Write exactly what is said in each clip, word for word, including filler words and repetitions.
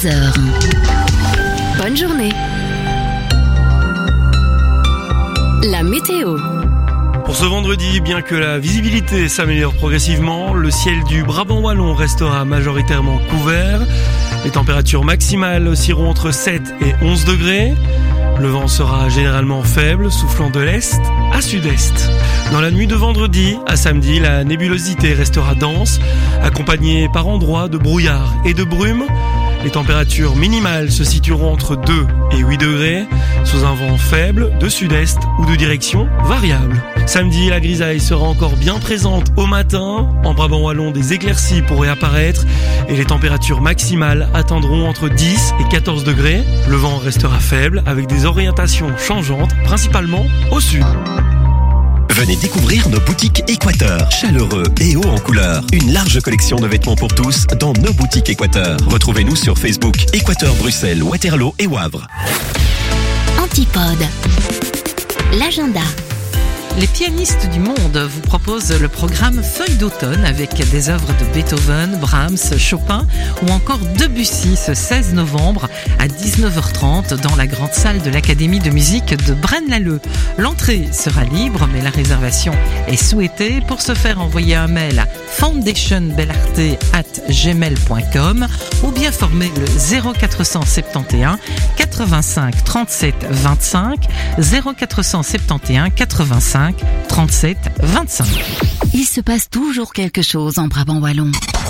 treize heures. Bonne journée. La météo. Pour ce vendredi, bien que la visibilité s'améliore progressivement, le ciel du Brabant wallon restera majoritairement couvert. Les températures maximales oscilleront entre sept et onze degrés. Le vent sera généralement faible, soufflant de l'est à sud-est. Dans la nuit de vendredi à samedi, la nébulosité restera dense, accompagnée par endroits de brouillard et de brume. Les températures minimales se situeront entre deux et huit degrés, sous un vent faible de sud-est ou de direction variable. Samedi, la grisaille sera encore bien présente au matin. En Brabant wallon, des éclaircies pourraient apparaître et les températures maximales atteindront entre dix et quatorze degrés. Le vent restera faible avec des orientations changeantes, principalement au sud. Venez découvrir nos boutiques Équateur. Chaleureux et haut en couleur. Une large collection de vêtements pour tous dans nos boutiques Équateur. Retrouvez-nous sur Facebook. Équateur Bruxelles, Waterloo et Wavre. Antipode. L'agenda. Les pianistes du monde vous proposent le programme Feuille d'automne avec des œuvres de Beethoven, Brahms, Chopin ou encore Debussy ce seize novembre à dix-neuf heures trente dans la grande salle de l'Académie de musique de Braine-l'Alleud. L'entrée sera libre mais la réservation est souhaitée. Pour ce faire, envoyez un mail à foundationbellarte arobase gmail point com ou bien formez le zéro quatre cent soixante et onze quatre-vingt-cinq trente-sept vingt-cinq zéro quatre cent soixante et onze quatre-vingt-cinq trente-sept vingt-cinq. Il se passe toujours quelque chose en Brabant wallon.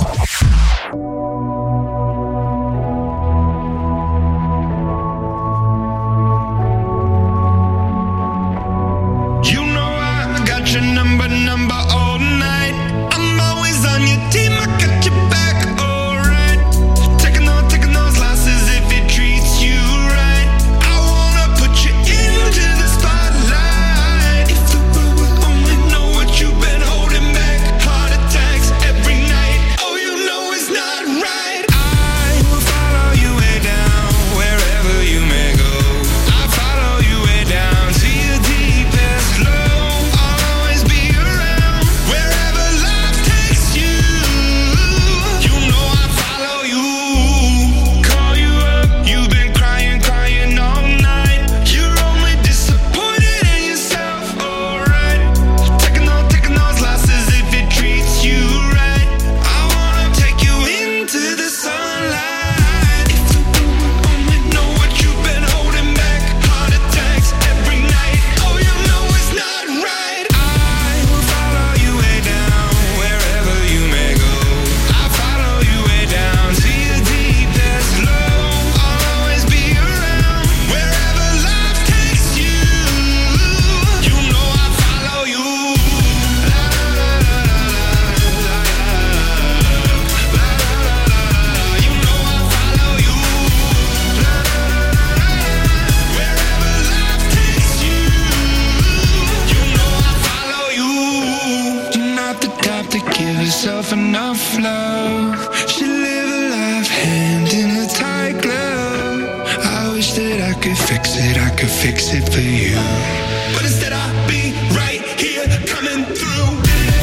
You know I got your number, number all night. I'm always on your team, I got your back, alright. Taking on, taking those losses if it treats you right. I wanna put you into the spotlight. If the world only know what you've been holding back. Heart attacks every night. Oh, you know it's not right. I will follow you way down, wherever you may go. I follow you way down to your deepest low. I'll always be around, wherever life takes you. You know I follow you. Call you up, you've been crying, crying all night. You're only disappointed in yourself, alright. Taking on, taking those losses if it treats you right. I wanna take you into the sunlight. If the world only know what you've been holding back. Heart attacks every night. Oh, you know it's not right. I will follow you way down, wherever you may go. I follow you way down to your deepest low. I'll always be around, wherever life takes you. You know I follow you. La la la la la la la la la. You know I follow you. La la la la la. Wherever life takes you. You know I follow you. You're not the type to give yourself enough love. Should live a life hand in a tight glove. I wish that I could fix it, I could fix it for you. But instead I'll be right here coming through.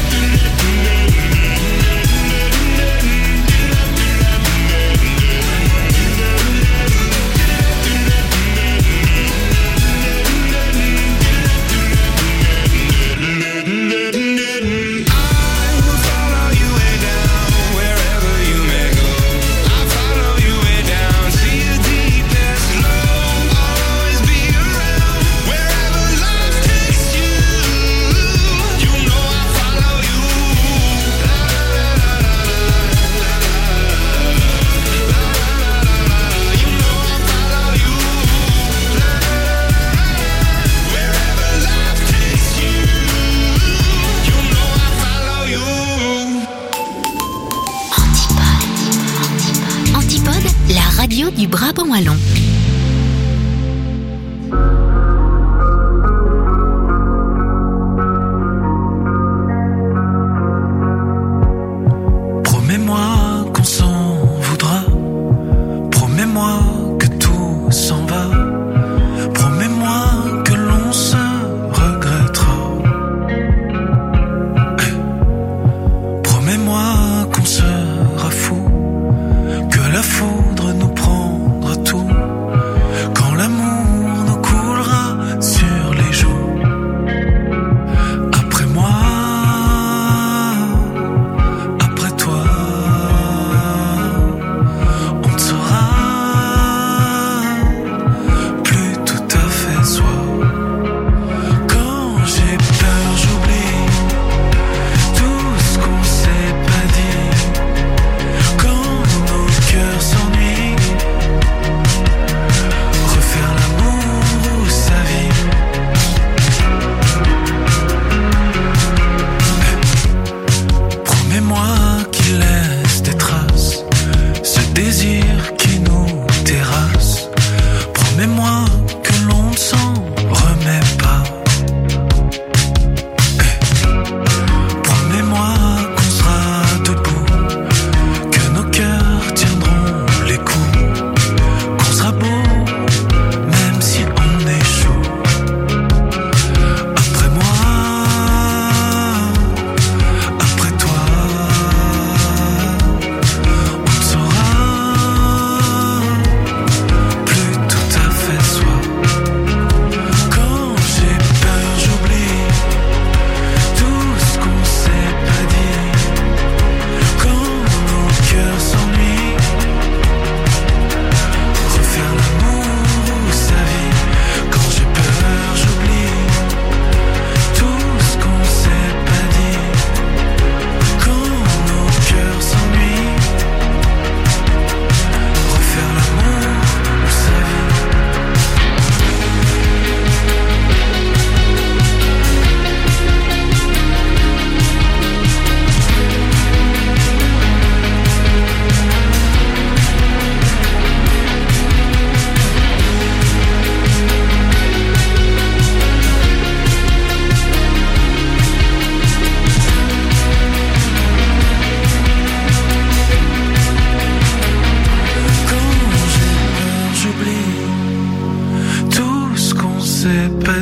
I will follow you way down, wherever you may go. I follow you way down to your deepest low. I'll always be around, wherever life takes you. You know I follow you. La la la la la la la la. You know I follow you. La la la la. Wherever life takes you. You know I follow you. Antipode. Antipode, la radio du Brabant wallon. Promets-moi qu'on s'en voudra. Promets-moi que tout s'en va. Promets-moi que l'on se regrettera. Eh. Promets-moi qu'on sera fou, que la foudre nous prend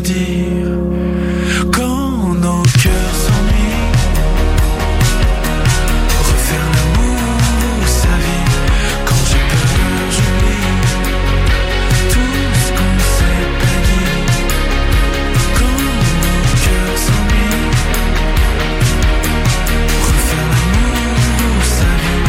dire quand nos cœurs s'ennuient. Refaire l'amour, sa vie. Quand j'ai peur, j'oublie tout ce qu'on s'est pas dit. Quand nos cœurs s'ennuient. Refaire l'amour, sa vie.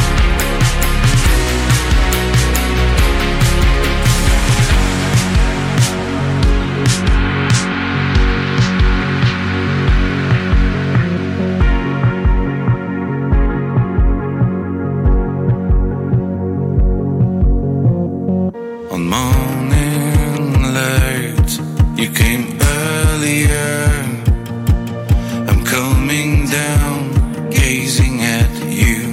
On morning late, you came earlier. I'm coming down, gazing at you.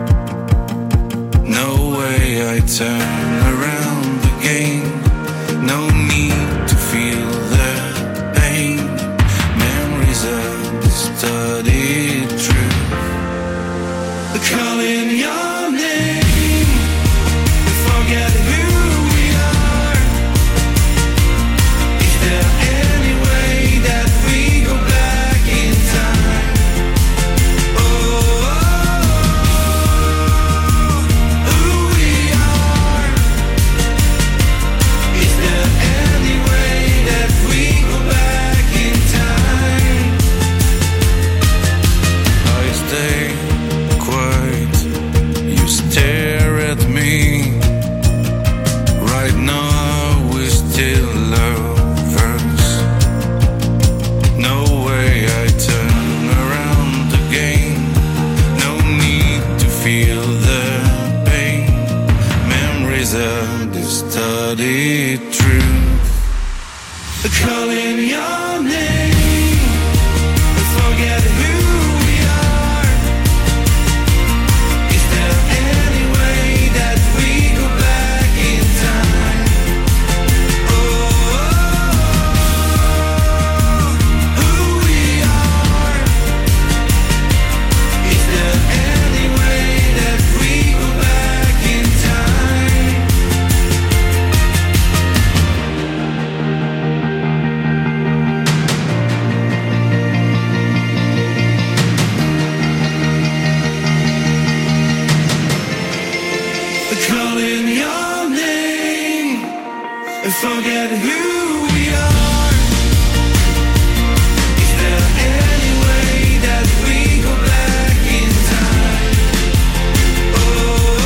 No way I turn around again. No need to feel the pain. Memories of distorted truth. Calling your name, forget who we are. Is there any way that we go back in time? Oh, who we are. Is there any way that we go back in time? I stay quiet, you stare at me. Right now we're still lovers. No way I turn around again. No need to feel the pain. Memories of distorted truth. Calling your name, forget who we are. Is there any way that we go back in time? Oh, who we are. Is there any way that we go back in time? Calling your name, forget who we are. Is there any way that we go back in time? Oh,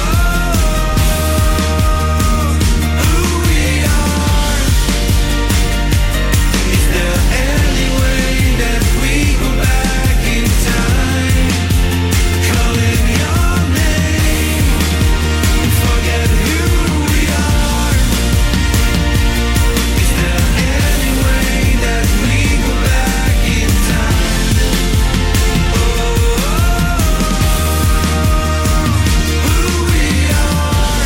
who we are. Is there any way that we go back in time? Calling your name, forget who we are. Is there any way that we go back in time? Oh, who we are.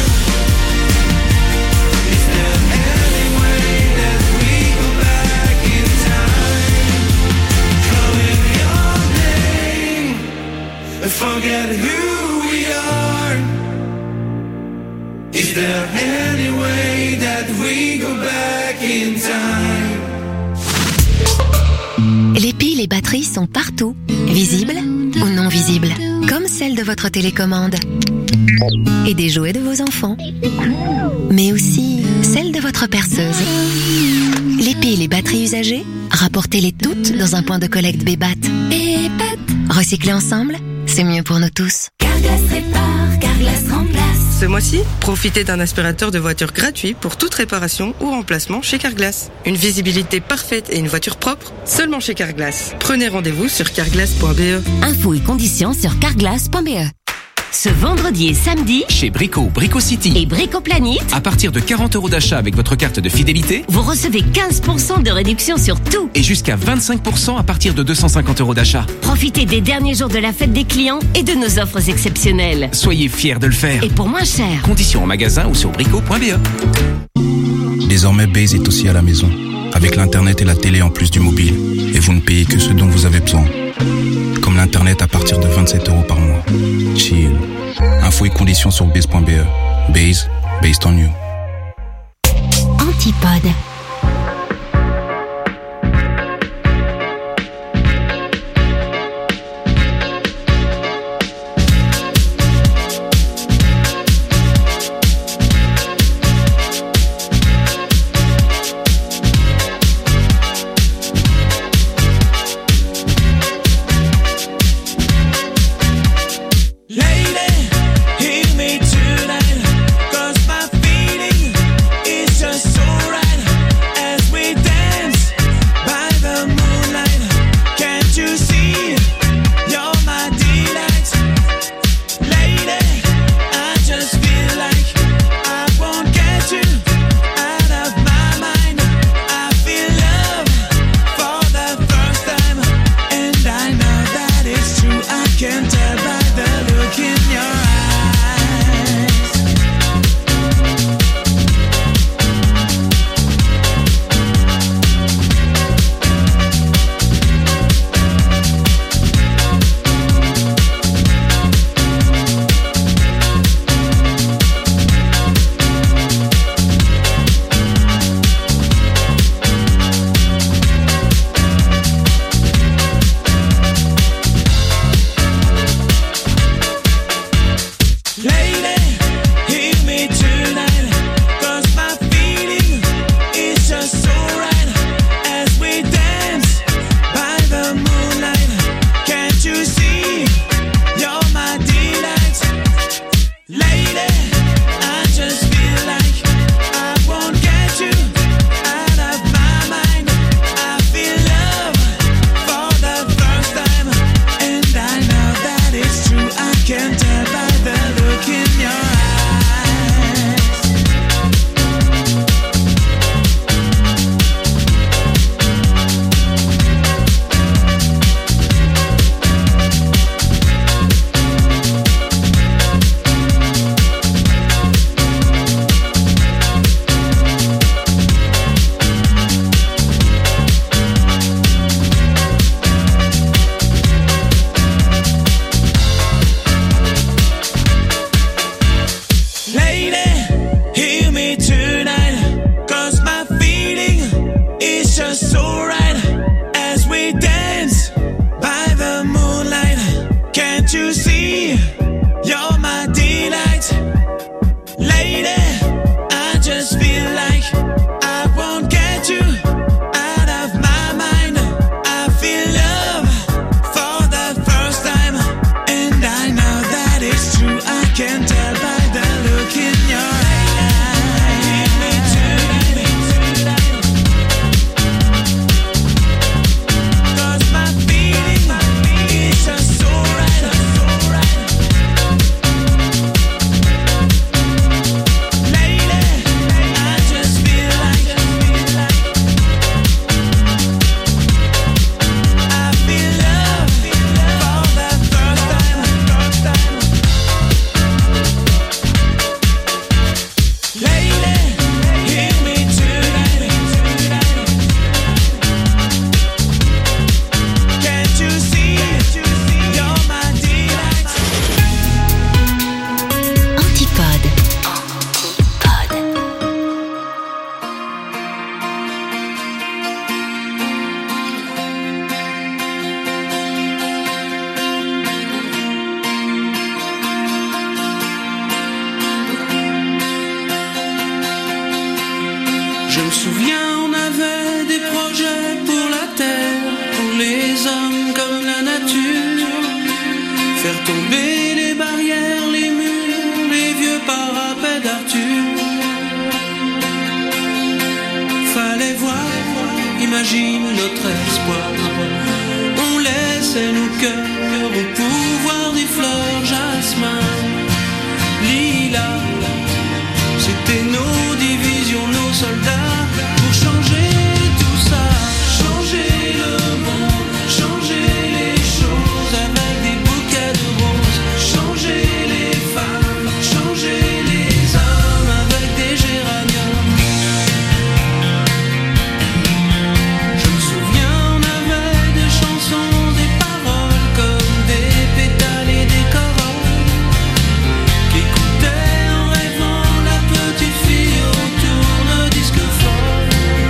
Is there any way that we go back in time? Calling your name, forget who we are. Is there any way that we go back in time? Les piles et batteries sont partout, visibles ou non visibles, comme celles de votre télécommande. Et des jouets de vos enfants. Mais aussi celles de votre perceuse. Les piles et batteries usagées, rapportez-les toutes dans un point de collecte Bébat. Recycler ensemble, c'est mieux pour nous tous. Carglass répare, Carglass remplace. Ce mois-ci, profitez d'un aspirateur de voiture gratuit pour toute réparation ou remplacement chez Carglass. Une visibilité parfaite et une voiture propre, seulement chez Carglass. Prenez rendez-vous sur carglass point b e. Infos et conditions sur carglass point b e. Ce vendredi et samedi, Chez Brico, Brico City. et Brico Planet, À partir de quarante euros d'achat avec votre carte de fidélité vous recevez quinze pour cent de réduction sur tout. et jusqu'à vingt-cinq pour cent à partir de deux cent cinquante euros d'achat. Profitez des derniers jours de la fête des clients et de nos offres exceptionnelles. Soyez fiers de le faire. Et pour moins cher. Conditions en magasin ou sur brico point b e. Désormais, Base est aussi à la maison, avec l'internet et la télé en plus du mobile. Et vous ne payez que ce dont vous avez besoin. Comme l'internet à partir de vingt-sept euros par mois. Chill. Infos et conditions sur base point b e. Base, based on you. Antipode. you see? You're my delight. Lady, I just feel like I won't get you out of my mind. I feel love for the first time, and I know that it's true. I can tell by the look in your eye. Give me tonight, cause my feeling is just so right, so right. Lady, I just feel like I feel love for the first time. Lady, hear me tonight. Can't you see? You're my delight. Antipode. Je me souviens, on avait des projets pour la terre, pour les hommes comme la nature. Faire tomber les barrières, les murs, les vieux parapets d'Arthur. Fallait voir, imagine notre espoir. On laissait nos cœurs au pouvoir des fleurs, jasmin, lilas. C'était nos divisions, nos soldats, pour changer tout ça, changer le monde, changer les choses avec des bouquets de roses, changer les femmes, changer les hommes avec des géraniums. Je me souviens, on avait des chansons, des paroles comme des pétales et des corolles, qui écoutaient en rêvant la petite fille au tourne-disque fort.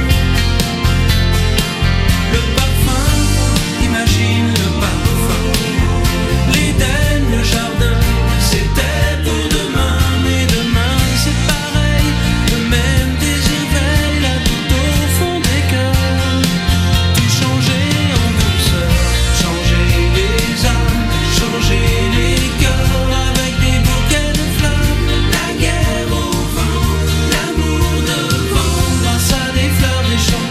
Le parfum, imagine le parfum. L'Éden, le jardin, c'était pour demain. Mais demain c'est pareil, le même désir veille là tout au fond des cœurs. Tout changer en douceur, changer les âmes, changer les cœurs avec des bouquets de fleurs. La guerre au vent, l'amour devant, grâce à des fleurs des champs.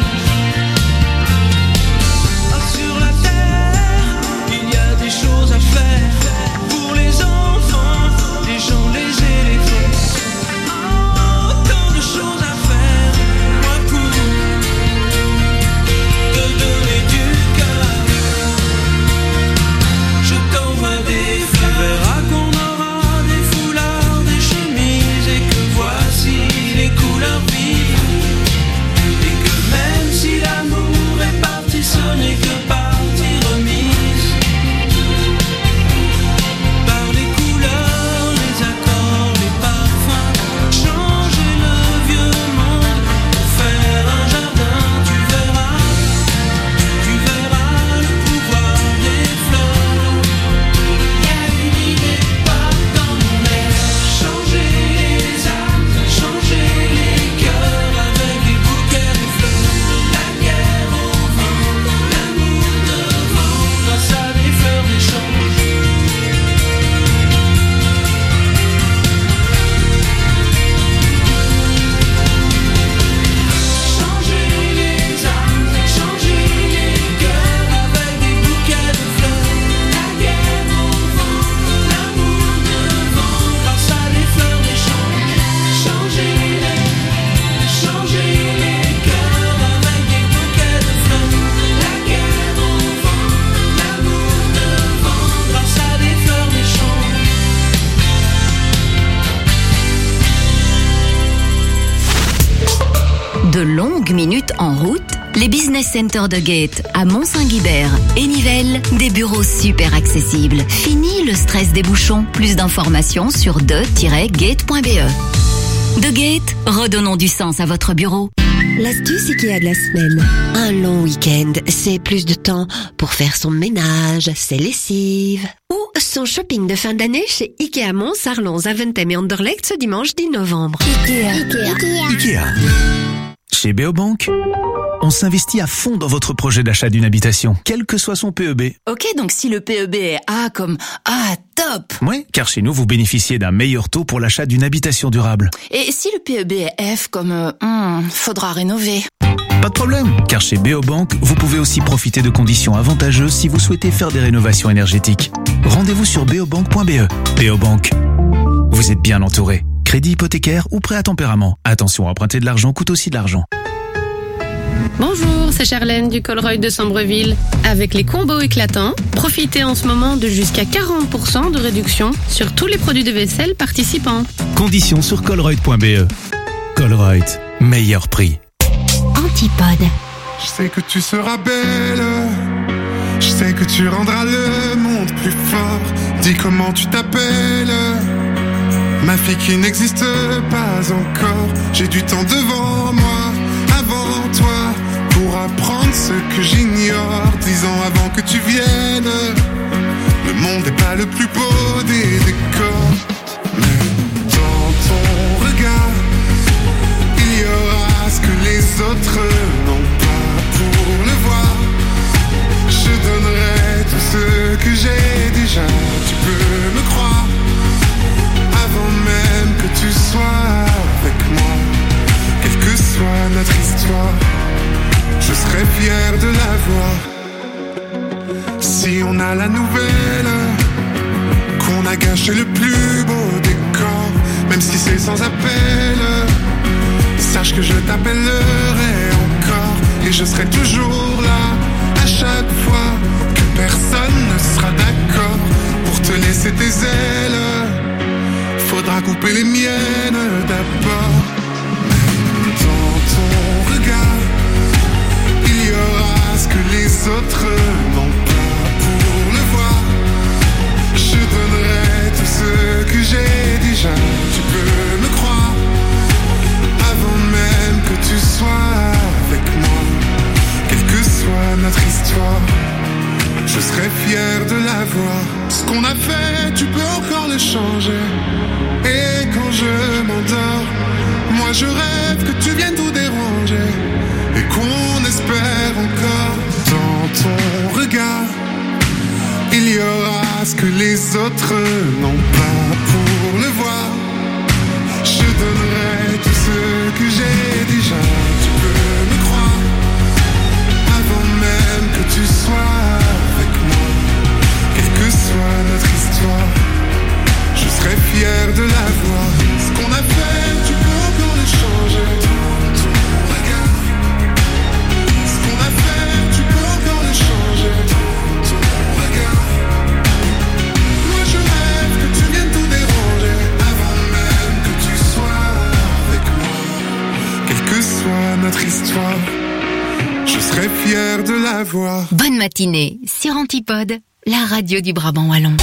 Ah, sur la terre, il y a des choses à faire pour les enfants, les gens, les éléphants. Oh, tant de choses à faire, moi pour te donner du cœur. Je t'envoie des fleurs. Tu verras qu'on aura des foulards, des chemises, et que voici les couleurs vives. Et que même si l'amour est parti, ce n'est que partie remise. Par les couleurs, les accords, les parfums, changer le vieux monde pour faire un jardin. Tu verras, tu verras le pouvoir des fleurs. Y a une idée pas dans mon air. Changer les âmes, changer les cœurs avec des bouquets de fleurs. La guerre au vent, l'amour devant, grâce à des fleurs des champs. Changer les âmes, changer les cœurs avec des bouquets de fleurs. La guerre au vent, l'amour devant, grâce à des fleurs des champs. Changer les, changer les cœurs avec des bouquets de fleurs. La guerre au vent, l'amour devant, grâce à des fleurs des champs. De longues minutes en route, les business centers de Gate à Mont-Saint-Guibert et Nivelles, des bureaux super accessibles. Fini le stress des bouchons. Plus d'informations sur de tiret gate point b e. De Gate, redonnons du sens à votre bureau. L'astuce Ikea de la semaine. Un long week-end, c'est plus de temps pour faire son ménage, ses lessives ou son shopping de fin d'année chez Ikea Mons, Arlons, Zaventem et Anderlecht ce dimanche dix novembre. Ikea. Ikea. Ikea. Chez Beobank, on s'investit à fond dans votre projet d'achat d'une habitation, quel que soit son P E B. Ok, donc si le P E B est A comme A, top. Oui, car chez nous, vous bénéficiez d'un meilleur taux pour l'achat d'une habitation durable. Et si le P E B est F comme euh, hmm, faudra rénover. Pas de problème, car chez Beobank, vous pouvez aussi profiter de conditions avantageuses si vous souhaitez faire des rénovations énergétiques. Rendez-vous sur beobank point b e. Beobank, vous êtes bien entouré. Crédit hypothécaire ou prêt à tempérament. Attention, emprunter de l'argent coûte aussi de l'argent. Bonjour, c'est Charlène du Colruyt de Sambreville. Avec les combos éclatants, profitez en ce moment de jusqu'à quarante pour cent de réduction sur tous les produits de vaisselle participants. Conditions sur colruyt point b e. Colruyt, meilleur prix. Antipode. Je sais que tu seras belle, je sais que tu rendras le monde plus fort. Dis comment tu t'appelles, ma fille qui n'existe pas encore. J'ai du temps devant moi, avant toi, pour apprendre ce que j'ignore. Dix ans avant que tu viennes, le monde n'est pas le plus beau des décors. Mais dans ton regard, il y aura ce que les autres n'ont pas. Pour le voir, je donnerai tout ce que j'ai déjà. Tu peux me croire, avant même que tu sois avec moi. Quelle que soit notre histoire, je serai fier de la voir. Si on a la nouvelle qu'on a gâché le plus beau décor, même si c'est sans appel, sache que je t'appellerai encore. Et je serai toujours là, à chaque fois que personne ne sera d'accord pour te laisser tes ailes. Faudra couper les miennes d'abord. Dans ton regard, il y aura ce que les autres n'ont pas. Pour le voir, je donnerai tout ce que j'ai déjà. Tu peux me croire, avant même que tu sois avec moi. Quelle que soit notre histoire, je serai fier de la voir. Ce qu'on a fait, tu peux encore le changer. Et quand je m'endors, moi je rêve que tu viennes tout déranger. Et qu'on espère encore. Dans ton regard, il y aura ce que les autres n'ont pas. Pour le voir, je donnerai tout ce que j'ai déjà. Tu peux me croire, avant même que tu sois avec moi. Quelle que soit notre histoire, je serai fier de la voir. Ce qu'on a fait, tu peux encore le changer. Ton regard, ce qu'on a fait, tu peux encore le changer. Ton regard, moi je rêve que tu viennes tout déranger. Avant même que tu sois avec moi. Quelle que soit notre histoire, je serai fier de la voir. Bonne matinée sur Antipode, la radio du Brabant Wallon.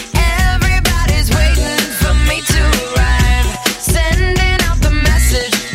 Everybody's waiting for me to arrive, sending out the message.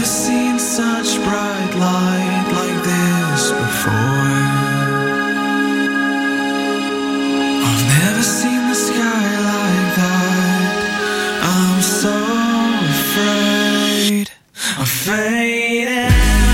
never seen such bright light like this before. I've never seen the sky like that. I'm so afraid of fading.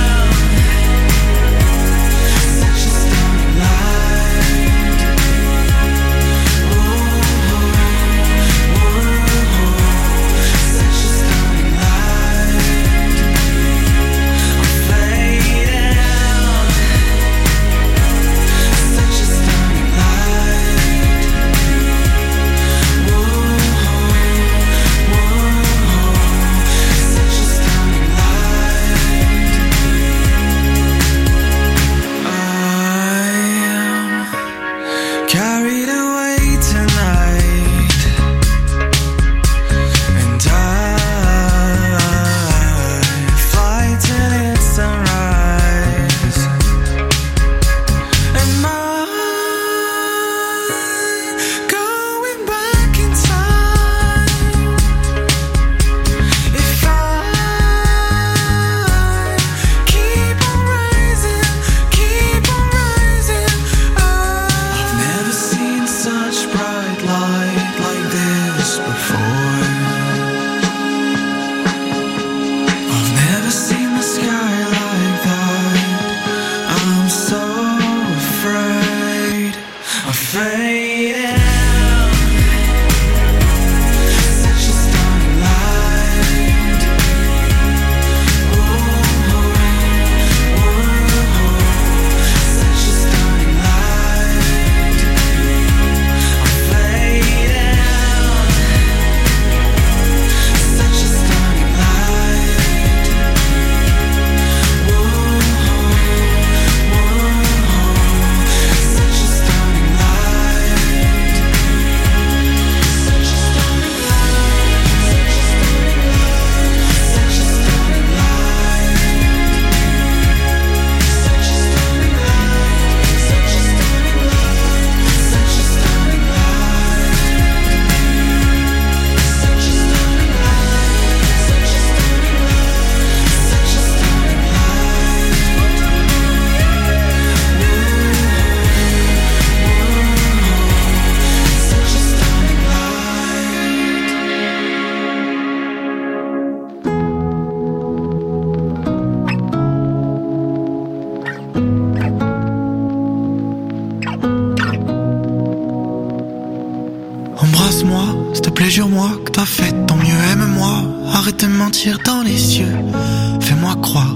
Jure-moi que t'as fait ton mieux, aime-moi, arrête de mentir dans les yeux. Fais-moi croire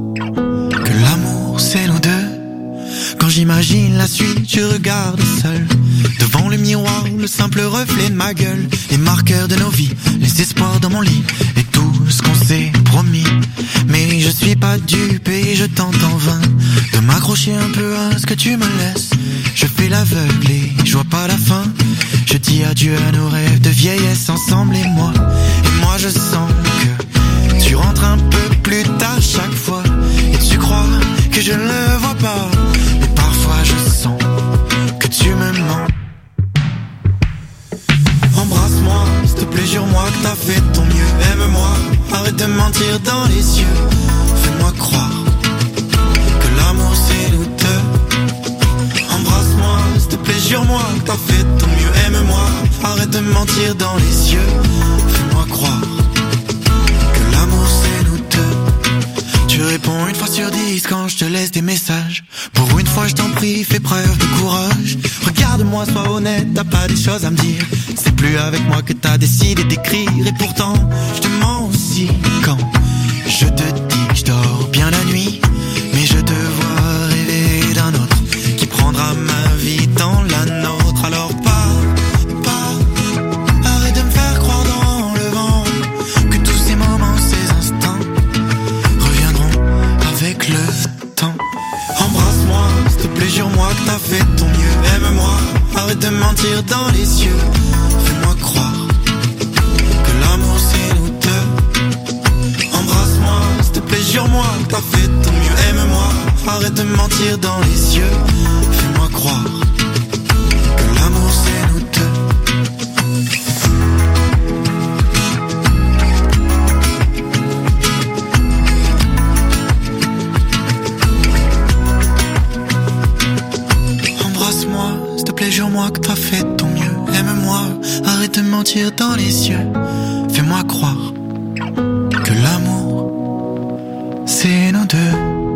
que l'amour c'est nous deux. Quand j'imagine la suite, je regarde seul devant le miroir, le simple reflet de ma gueule. Les marqueurs de nos vies, les espoirs dans mon lit et tout ce qu'on s'est promis. Mais je suis pas dupe et je tente en vain de m'accrocher un peu à ce que tu me laisses. Je fais l'aveugle et je vois pas la fin. Je dis adieu à nos rêves de vieillesse ensemble et moi. Et moi je sens que tu rentres un peu plus tard chaque fois. Et tu crois que je ne le vois pas. Mais parfois je sens que tu me mens. Embrasse-moi, s'il te plaît, jure-moi que t'as fait ton mieux. Aime-moi, arrête de mentir dans les yeux. Fais-moi croire que l'amour c'est nous deux. Embrasse-moi, s'il te plaît, jure-moi que t'as fait ton mieux. Aime-moi, arrête de mentir dans les yeux. Fais-moi croire que l'amour c'est nous deux. Tu réponds une fois sur dix quand je te laisse des messages. Pour une fois je t'en prie, fais preuve de courage. Regarde-moi, sois honnête, t'as pas des choses à me dire. C'est plus avec moi que t'as décidé d'écrire. Et pourtant, je te mens aussi quand je te dis que je dors bien la nuit. Mais je te vois rêver d'un autre qui prendra ma vie dans la nôtre. Alors pas, pas, arrête de me faire croire dans le vent que tous ces moments, ces instants reviendront avec le temps. Embrasse-moi, s'il te plaît, jure-moi que t'as fait ton mieux. Aime-moi, arrête de mentir dans les yeux. Fais-moi croire que l'amour c'est nous deux. Embrasse-moi, s'il te plaît, jure-moi que t'as fait ton mieux. Aime-moi, arrête de mentir dans les yeux. Fais-moi croire que l'amour c'est nous deux. moi que t'as fait ton mieux. Aime-moi, arrête de mentir dans les yeux. Fais-moi croire que l'amour, c'est nous deux.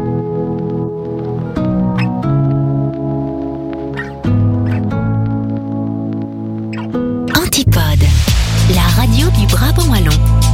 Antipode, la radio du Brabant wallon.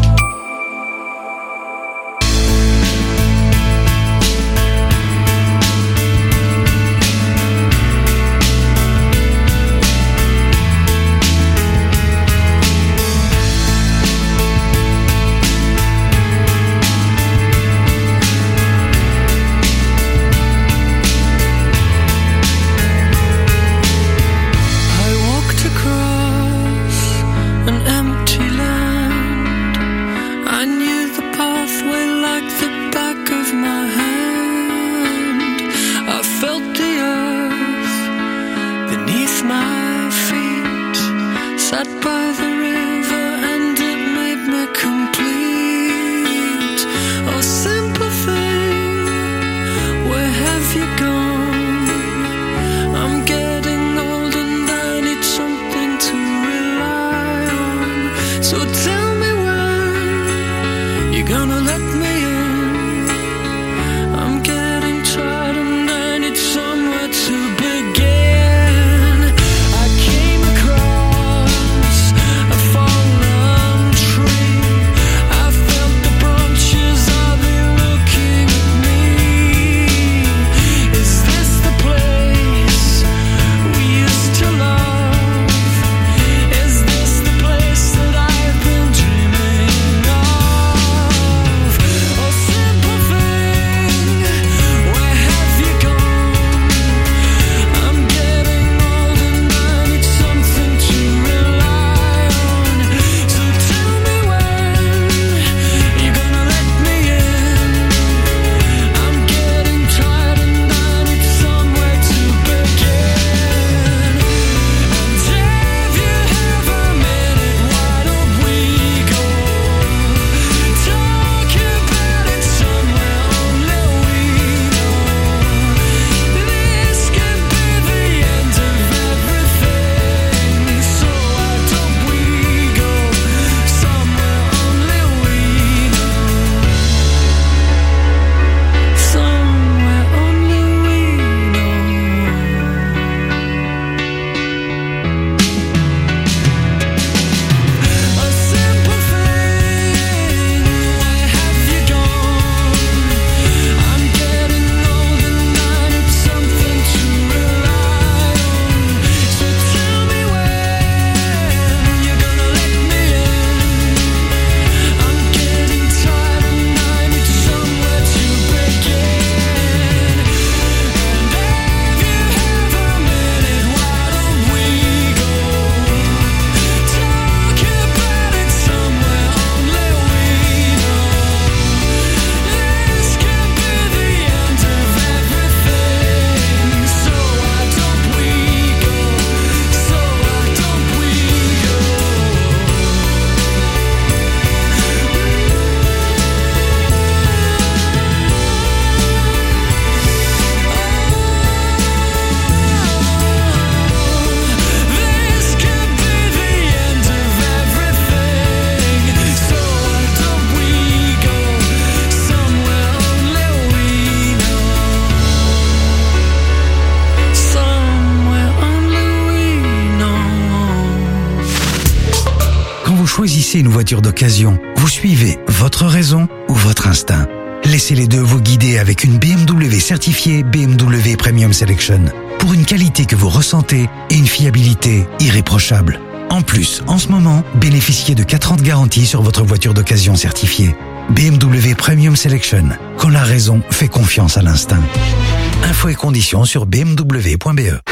Choisissez une voiture d'occasion. Vous suivez votre raison ou votre instinct. Laissez les deux vous guider avec une B M W certifiée B M W Premium Selection. Pour une qualité que vous ressentez et une fiabilité irréprochable. En plus, en ce moment, bénéficiez de quatre ans de garantie sur votre voiture d'occasion certifiée. B M W Premium Selection. Quand la raison fait confiance à l'instinct. Infos et conditions sur b m w point b e.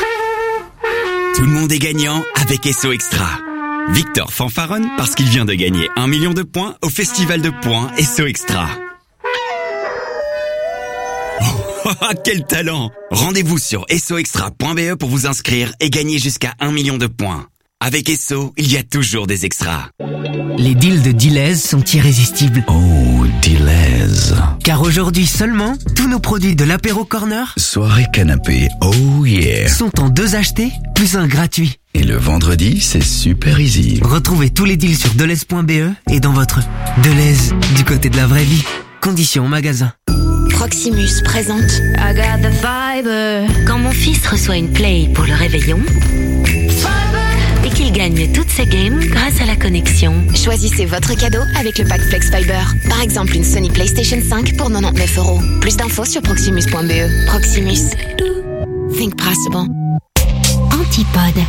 Tout le monde est gagnant avec S O Extra. Victor fanfaronne parce qu'il vient de gagner un million de points au festival de points S O Extra. Oh, quel talent! Rendez-vous sur S O extra point b e pour vous inscrire et gagner jusqu'à un million de points. Avec Esso, il y a toujours des extras. Les deals de Deleuze sont irrésistibles. Oh, Deleuze. Car aujourd'hui seulement, tous nos produits de l'apéro corner, Soirée canapé, oh yeah. sont en deux achetés, plus un gratuit. Et le vendredi, c'est super easy. Retrouvez tous les deals sur deleuze point b e et dans votre Deleuze, du côté de la vraie vie. Conditions au magasin. Proximus présente I got the fiber. Quand mon fils reçoit une Play pour le réveillon et qu'il gagne toutes ses games grâce à la connexion, choisissez votre cadeau avec le pack Flex Fiber. Par exemple, une Sony PlayStation cinq pour quatre-vingt-dix-neuf euros. Plus d'infos sur proximus point b e. Proximus. Think possible. Antipode.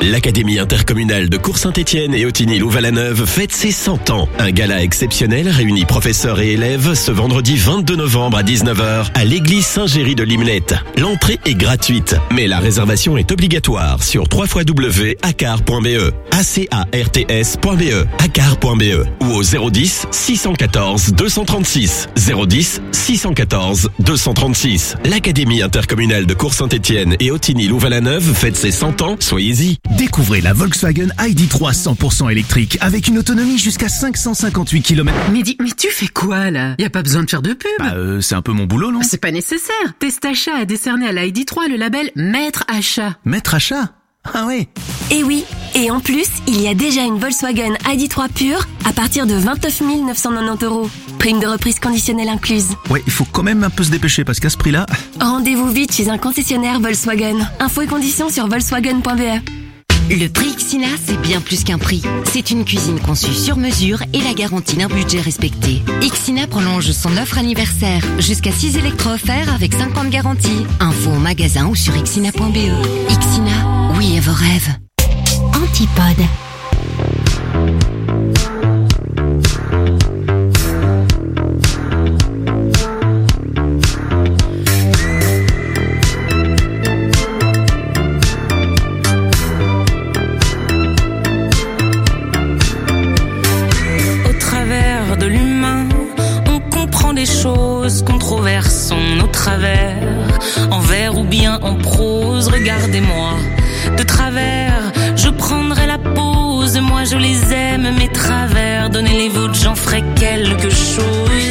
L'Académie intercommunale de Cours-Saint-Étienne et Ottigny-Louvain-la-Neuve fête ses cent ans. Un gala exceptionnel réunit professeurs et élèves ce vendredi vingt-deux novembre à dix-neuf heures à l'église Saint-Géry de Limnette. L'entrée est gratuite, mais la réservation est obligatoire sur w w w point acar point b e, a c a r t s point b e, acar point b e ou au zéro dix six cent quatorze deux cent trente-six. zéro dix six cent quatorze deux cent trente-six. L'Académie intercommunale de Cours-Saint-Étienne et Ottigny-Louvain-la-Neuve fête ses cent ans, soyez-y. Découvrez la Volkswagen I D trois cent pour cent électrique avec une autonomie jusqu'à cinq cent cinquante-huit kilomètres. Mais dis, mais tu fais quoi là? Y a pas besoin de faire de pub. Bah euh, c'est un peu mon boulot, non? C'est pas nécessaire. Testachat a décerné à l'I D trois le label Maître Achat. Maître Achat? Ah ouais. Et oui, et en plus, il y a déjà une Volkswagen I D trois pure à partir de vingt-neuf mille neuf cent quatre-vingt-dix euros. Prime de reprise conditionnelle incluse. Ouais, il faut quand même un peu se dépêcher parce qu'à ce prix-là... Rendez-vous vite chez un concessionnaire Volkswagen. Infos et conditions sur volkswagen point b e. Le prix Ixina, c'est bien plus qu'un prix. C'est une cuisine conçue sur mesure et la garantie d'un budget respecté. Ixina prolonge son offre anniversaire. Jusqu'à six électro offerts avec cinq ans de garantie. Info au magasin ou sur ixina point b e. Ixina, oui à vos rêves. Antipode. Controversons nos travers, en vers ou bien en prose, regardez-moi. De travers, je prendrai la pause, moi je les aime, mes travers, donnez les vôtres, j'en ferai quelque chose.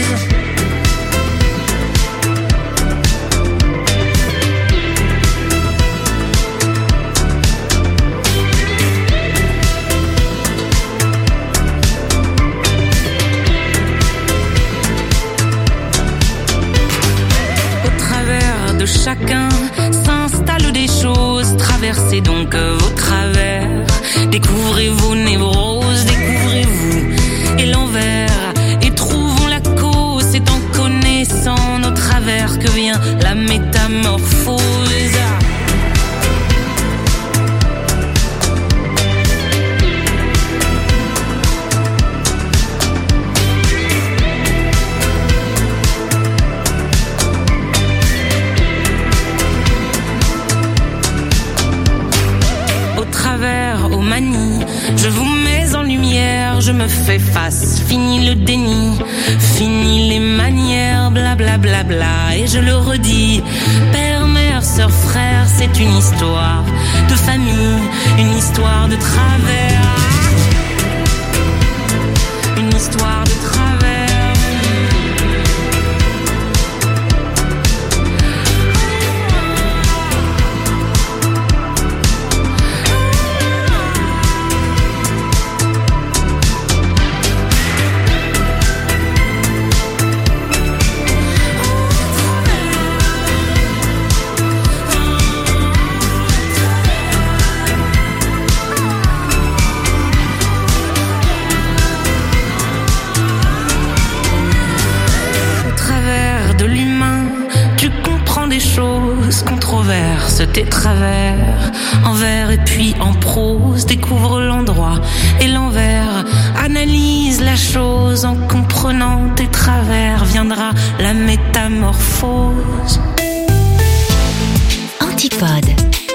Chacun s'installe des choses, traversez donc vos travers, découvrez vos névroses, découvrez-vous et l'envers, et trouvons la cause, c'est en connaissant nos travers que vient la métamorphose. Je vous mets en lumière, je me fais face, fini le déni, fini les manières, blablabla, bla bla bla, et je le redis, père, mère, sœur, frère, c'est une histoire de famille, une histoire de travers, une histoire de travers. Controverse tes travers, en vers et puis en prose, découvre l'endroit et l'envers, analyse la chose, en comprenant tes travers, viendra la métamorphose. Antipode.